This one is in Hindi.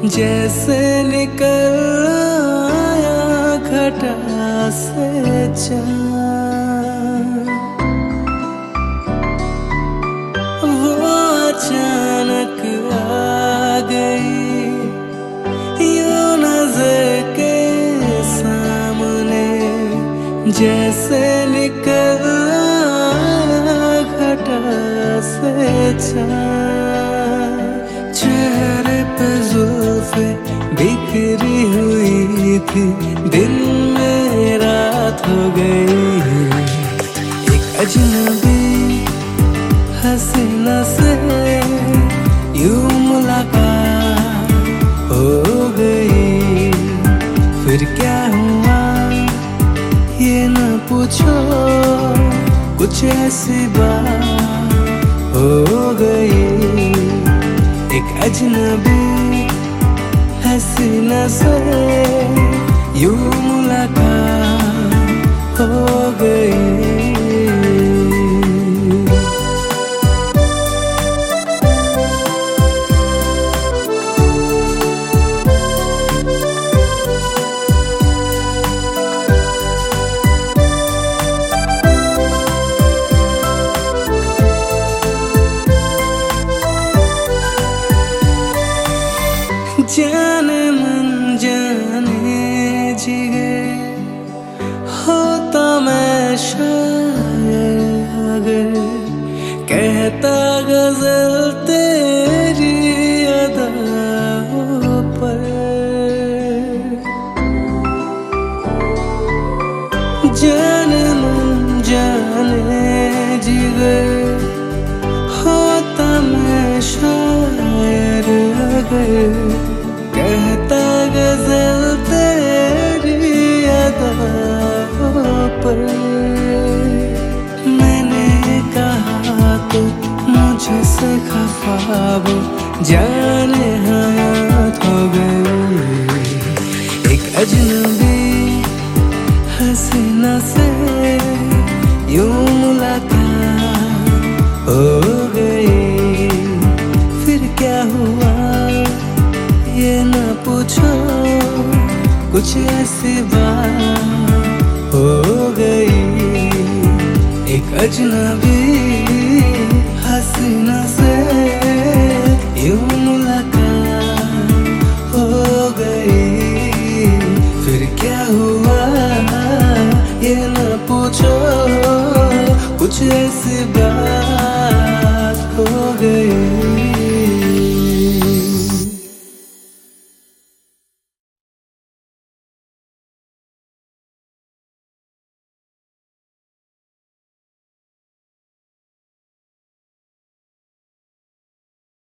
जैसे निकल आया घटा से चाँद, वो अचानक आ गई यूं नजर के सामने। जैसे निकल आया घटा से चाँद, चेहरे पे जुल्फे बिखरी हुई थी, दिन में रात हो गई। एक अजनबी हसीना से यूं मुलाकात हो गई। फिर क्या हुआ ये न पूछो, कुछ ऐसी बात हो गई। एक अजनबी हसीना से यूं मुलाकात हो गई। जाने मन जाने जिगर होता मैं शायर अगर, कहता गजल तेरी अदाओं पर। जाने मन जाने जिगर होता मैं शायर अगर, कहता गजल तेरी अदाओं पर। मैंने कहा तो मुझसे खफा वो जाने हयात हो गई। एक अजनबी हसीना से यूं मुलाकात हो गई। फिर क्या हुआ ये न पूछो, कुछ ऐसी बात हो गई। एक अजनबी हसीना से यूं मुलाकात हो गई। फिर क्या हुआ ये न पूछो, कुछ ऐसी बात